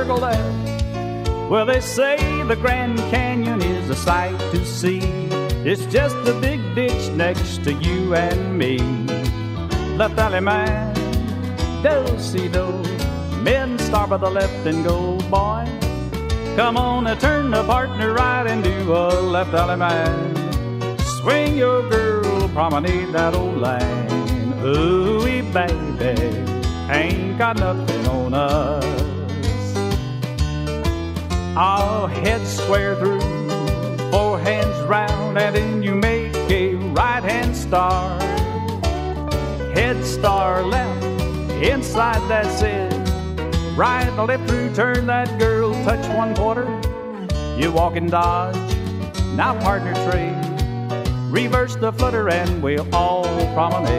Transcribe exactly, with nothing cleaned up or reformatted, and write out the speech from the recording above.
circle there. Well, they say the Grand Canyon is a sight to see. It's just a big ditch next to you and me. Left alley man, do-si-do. Men start by the left and go, boy. Come on and turn the partner right and do a left alley man. Swing your girl, promenade that old line. Ooh-wee, baby, ain't got nothing on us. I'll head square through, four hands round, and then you make a right-hand star. Head star left, inside that's it. Right or left through, turn that girl, touch one quarter. You walk and dodge, now partner trade. Reverse the flutter and we'll all promenade.